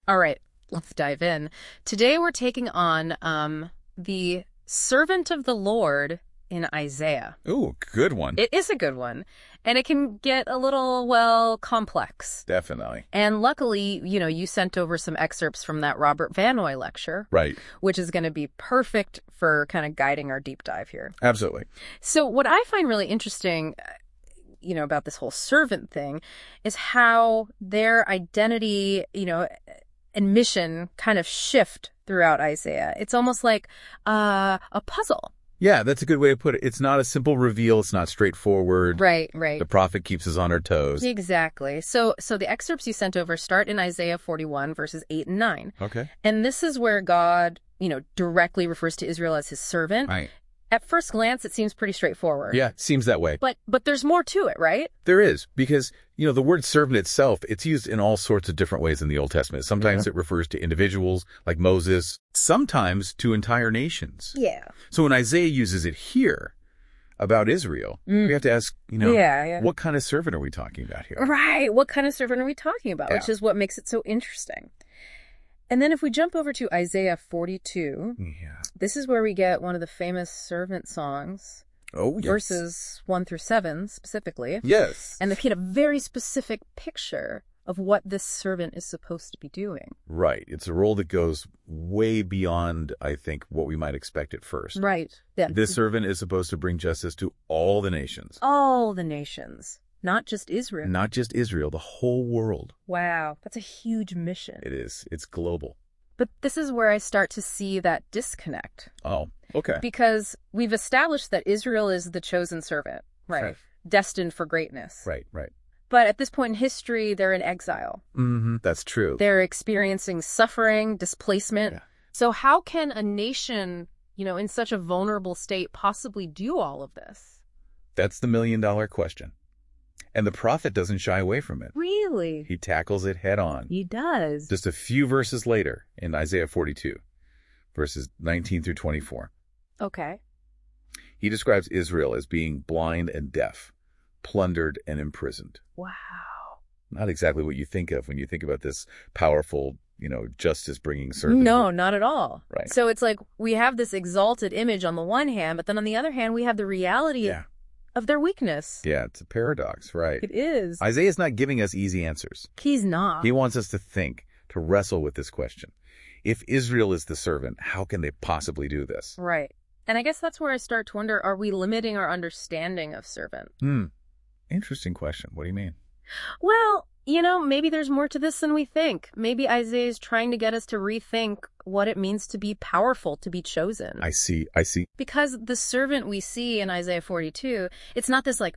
All right, let's dive in. Today we're taking on the servant of the Lord in Isaiah. Ooh, good one. It is a good one. And it can get a little, well, complex. Definitely. And luckily, you sent over some excerpts from that Robert Vanoy lecture. Right. Which is going to be perfect for kind of guiding our deep dive here. Absolutely. So what I find really interesting, about this whole servant thing is how their identity, and mission kind of shift throughout Isaiah. It's almost like a puzzle. Yeah, that's a good way to put it. It's not a simple reveal. It's not straightforward. Right. The prophet keeps us on our toes. Exactly. So the excerpts you sent over start in Isaiah 41, verses 8 and 9. Okay. And this is where God, directly refers to Israel as his servant. Right. At first glance, it seems pretty straightforward. Yeah, it seems that way. But there's more to it, right? There is, because, the word servant itself, it's used in all sorts of different ways in the Old Testament. Sometimes it refers to individuals like Moses, sometimes to entire nations. Yeah. So when Isaiah uses it here about Israel, we have to ask, what kind of servant are we talking about here? Right. What kind of servant are we talking about? Yeah. Which is what makes it so interesting. And then if we jump over to Isaiah 42, this is where we get one of the famous servant songs. Oh, yes. Verses 1 through 7 specifically. Yes. And they paint a very specific picture of what this servant is supposed to be doing. Right. It's a role that goes way beyond, I think, what we might expect at first. Right. Yeah. This servant is supposed to bring justice to all the nations. All the nations. Not just Israel. Not just Israel, the whole world. Wow. That's a huge mission. It is. It's global. But this is where I start to see that disconnect. Oh, okay. Because we've established that Israel is the chosen servant, right? Destined for greatness. Right. But at this point in history, they're in exile. Mm-hmm. That's true. They're experiencing suffering, displacement. Yeah. So how can a nation, in such a vulnerable state possibly do all of this? That's the million-dollar question. And the prophet doesn't shy away from it. Really? He tackles it head on. He does. Just a few verses later in Isaiah 42, verses 19 through 24. Okay. He describes Israel as being blind and deaf, plundered and imprisoned. Wow. Not exactly what you think of when you think about this powerful, justice-bringing servant. No, not at all. Right. So it's like we have this exalted image on the one hand, but then on the other hand, we have the reality of their weakness. Yeah, it's a paradox, right? It is. Isaiah's not giving us easy answers. He's not. He wants us to think, to wrestle with this question. If Israel is the servant, how can they possibly do this? Right. And I guess that's where I start to wonder, are we limiting our understanding of servant? Interesting question. What do you mean? Well, maybe there's more to this than we think. Maybe Isaiah is trying to get us to rethink what it means to be powerful, to be chosen. I see. Because the servant we see in Isaiah 42, it's not this like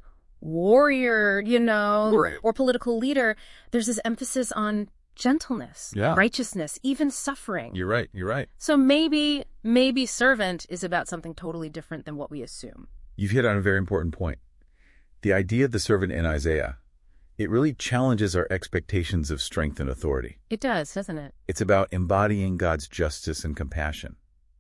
warrior, Right. or political leader. There's this emphasis on gentleness, righteousness, even suffering. You're right. So maybe servant is about something totally different than what we assume. You've hit on a very important point. The idea of the servant in Isaiah, it really challenges our expectations of strength and authority. It does, doesn't it? It's about embodying God's justice and compassion.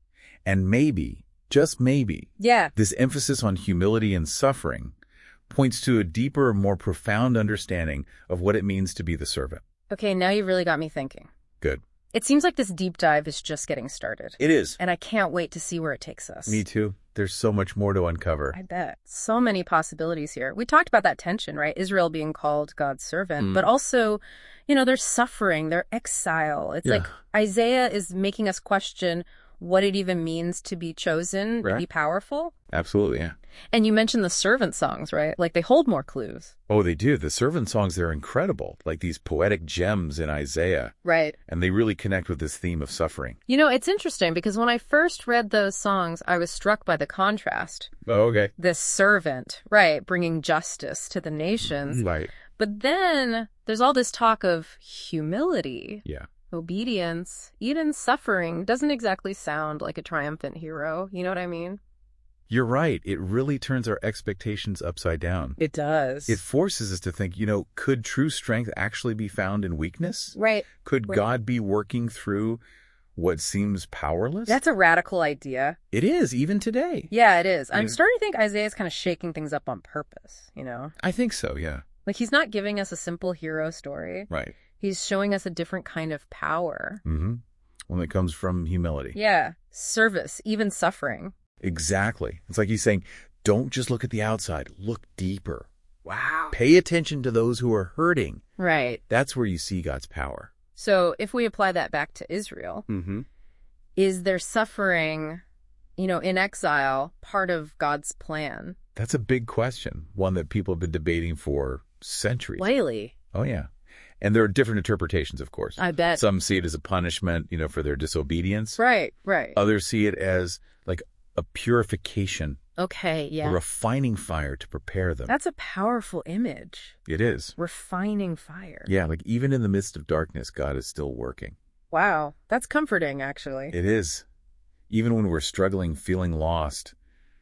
And maybe, just maybe, this emphasis on humility and suffering points to a deeper, more profound understanding of what it means to be the servant. Okay, now you've really got me thinking. Good. It seems like this deep dive is just getting started. It is. And I can't wait to see where it takes us. Me too. There's so much more to uncover. I bet. So many possibilities here. We talked about that tension, right? Israel being called God's servant, but also, there's suffering, there's exile. It's like Isaiah is making us question what it even means to be chosen, to be powerful. Absolutely, yeah. And you mentioned the servant songs, right? Like they hold more clues. Oh, they do. The servant songs, they're incredible, like these poetic gems in Isaiah. Right. And they really connect with this theme of suffering. It's interesting because when I first read those songs, I was struck by the contrast. Oh, okay. This servant, right, bringing justice to the nations. Right. But then there's all this talk of humility. Yeah. Obedience, even suffering, doesn't exactly sound like a triumphant hero. You know what I mean? You're right. It really turns our expectations upside down. It does. It forces us to think, could true strength actually be found in weakness? Right. Could God be working through what seems powerless? That's a radical idea. It is, even today. Yeah, it is. I'm starting to think Isaiah's kind of shaking things up on purpose, I think so, yeah. Like he's not giving us a simple hero story. Right. He's showing us a different kind of power. Mm-hmm. One that comes from humility. Yeah. Service, even suffering. Exactly. It's like he's saying, don't just look at the outside. Look deeper. Wow. Pay attention to those who are hurting. Right. That's where you see God's power. So if we apply that back to Israel, is their suffering, in exile, part of God's plan? That's a big question, one that people have been debating for centuries. Lately. Oh, yeah. And there are different interpretations, of course. I bet. Some see it as a punishment, for their disobedience. Right, right. Others see it as like a purification. Okay, yeah. A refining fire to prepare them. That's a powerful image. It is. Refining fire. Yeah, like even in the midst of darkness, God is still working. Wow, that's comforting, actually. It is. Even when we're struggling, feeling lost,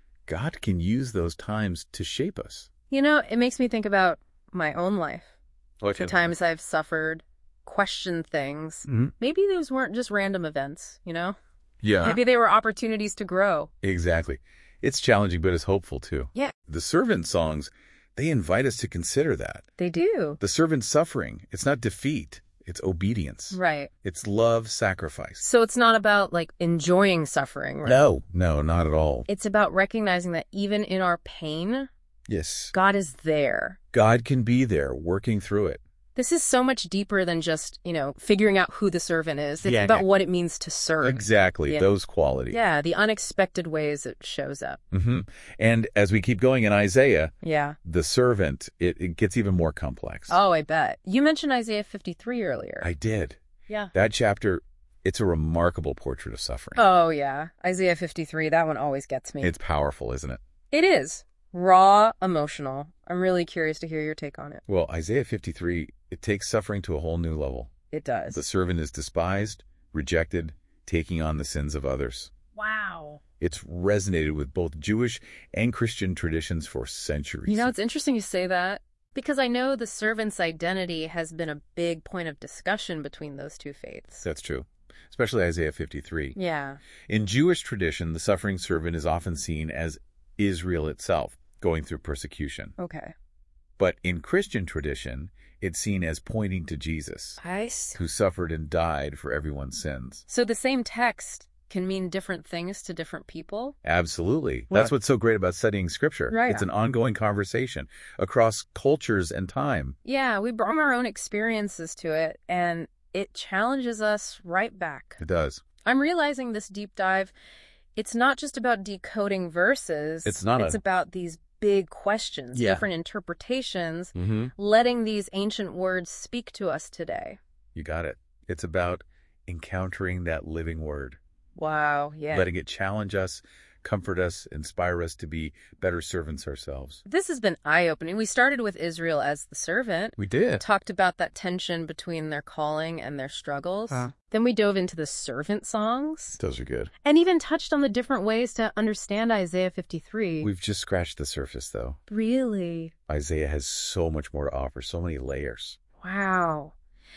God can use those times to shape us. It makes me think about my own life. The times I've suffered, questioned things. Maybe those weren't just random events, Yeah. Maybe they were opportunities to grow. Exactly. It's challenging, but it's hopeful, too. Yeah. The servant songs, they invite us to consider that. They do. The servant's suffering, it's not defeat. It's obedience. Right. It's love, sacrifice. So it's not about, enjoying suffering, right? No, not at all. It's about recognizing that even in our pain, yes, God is there. God can be there, working through it. This is so much deeper than just, figuring out who the servant is. It's about what it means to serve. Exactly, those qualities. Yeah, the unexpected ways it shows up. And as we keep going in Isaiah, yeah, the servant, it gets even more complex. Oh, I bet. You mentioned Isaiah 53 earlier. I did. Yeah. That chapter, it's a remarkable portrait of suffering. Oh, yeah. Isaiah 53, that one always gets me. It's powerful, isn't it? It is. Raw, emotional. I'm really curious to hear your take on it. Well, Isaiah 53, it takes suffering to a whole new level. It does. The servant is despised, rejected, taking on the sins of others. Wow. It's resonated with both Jewish and Christian traditions for centuries. It's interesting you say that, because I know the servant's identity has been a big point of discussion between those two faiths. That's true, especially Isaiah 53. Yeah. In Jewish tradition, the suffering servant is often seen as Israel itself, going through persecution. Okay. But in Christian tradition, it's seen as pointing to Jesus, who suffered and died for everyone's sins. So the same text can mean different things to different people? Absolutely. That's what's so great about studying Scripture. Right. It's an ongoing conversation across cultures and time. Yeah, we bring our own experiences to it, and it challenges us right back. It does. I'm realizing this deep dive, it's not just about decoding verses. It's not. It's about these big questions, different interpretations, letting these ancient words speak to us today. You got it. It's about encountering that living word. Wow, yeah. Letting it challenge us, comfort us, inspire us to be better servants ourselves. This has been eye-opening. We started with Israel as the servant. We did. Talked about that tension between their calling and their struggles. Then we dove into the servant songs. Those are good. And even touched on the different ways to understand Isaiah 53. We've just scratched the surface, though. Really? Isaiah has so much more to offer, so many layers. Wow.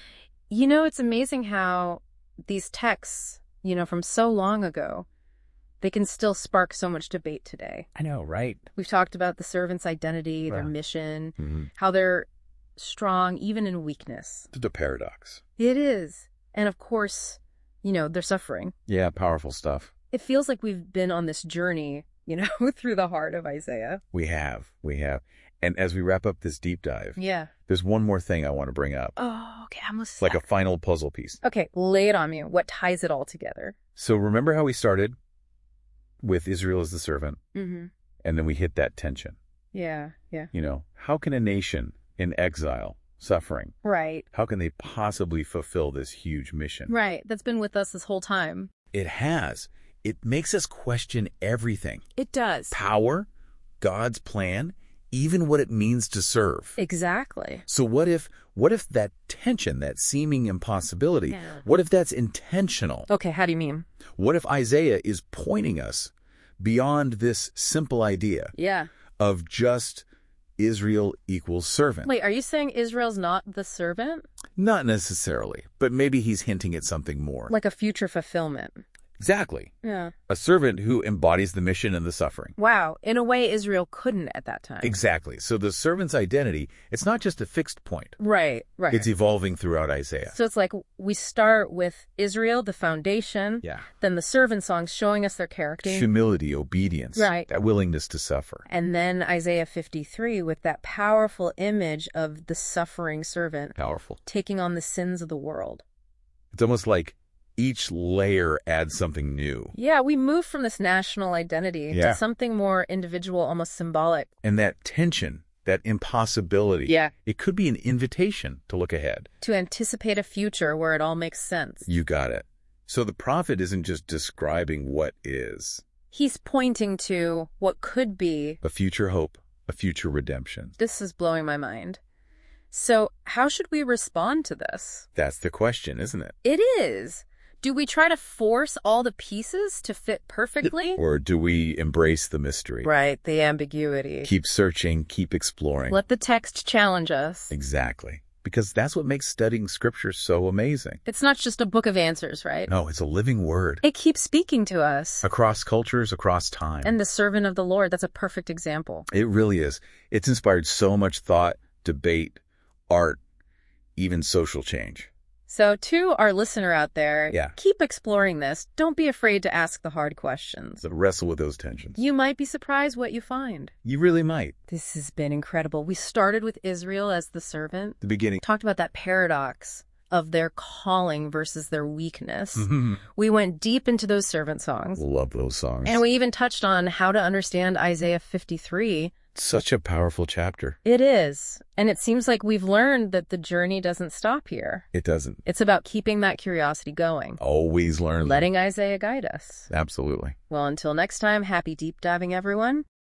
It's amazing how these texts, from so long ago, they can still spark so much debate today. I know, right? We've talked about the servant's identity, their mission, how they're strong even in weakness. The paradox. It is. And of course, they're suffering. Yeah, powerful stuff. It feels like we've been on this journey, through the heart of Isaiah. We have. And as we wrap up this deep dive, there's one more thing I want to bring up. Oh, okay. I'm listening. Like a final puzzle piece. Okay, lay it on me. What ties it all together? So remember how we started with Israel as the servant? And then we hit that tension. Yeah. How can a nation in exile, suffering, right, how can they possibly fulfill this huge mission? Right. That's been with us this whole time. It has. It makes us question everything. It does. Power, God's plan, even what it means to serve. Exactly. So what if that tension, that seeming impossibility, what if that's intentional? Okay, how do you mean? What if Isaiah is pointing us beyond this simple idea of just Israel equals servant? Wait, are you saying Israel's not the servant? Not necessarily, but maybe he's hinting at something more. Like a future fulfillment. Exactly. Yeah. A servant who embodies the mission and the suffering. Wow. In a way, Israel couldn't at that time. Exactly. So the servant's identity, it's not just a fixed point. Right. It's evolving throughout Isaiah. So it's like we start with Israel, the foundation. Yeah. Then the servant songs showing us their character. Humility, obedience. Right. That willingness to suffer. And then Isaiah 53 with that powerful image of the suffering servant. Powerful. Taking on the sins of the world. It's almost like each layer adds something new. Yeah, we move from this national identity to something more individual, almost symbolic. And that tension, that impossibility, it could be an invitation to look ahead. To anticipate a future where it all makes sense. You got it. So the prophet isn't just describing what is. He's pointing to what could be. A future hope, a future redemption. This is blowing my mind. So how should we respond to this? That's the question, isn't it? It is. Do we try to force all the pieces to fit perfectly? Or do we embrace the mystery? Right, the ambiguity. Keep searching, keep exploring. Let the text challenge us. Exactly. Because that's what makes studying Scripture so amazing. It's not just a book of answers, right? No, it's a living word. It keeps speaking to us. Across cultures, across time. And the servant of the Lord, that's a perfect example. It really is. It's inspired so much thought, debate, art, even social change. So to our listener out there, keep exploring this. Don't be afraid to ask the hard questions. So wrestle with those tensions. You might be surprised what you find. You really might. This has been incredible. We started with Israel as the servant. The beginning. Talked about that paradox of their calling versus their weakness. We went deep into those servant songs. Love those songs. And we even touched on how to understand Isaiah 53. Such a powerful chapter. It is. And it seems like we've learned that the journey doesn't stop here. It doesn't. It's about keeping that curiosity going. Always learn. Letting Isaiah guide us. Absolutely. Well, until next time, happy deep diving, everyone.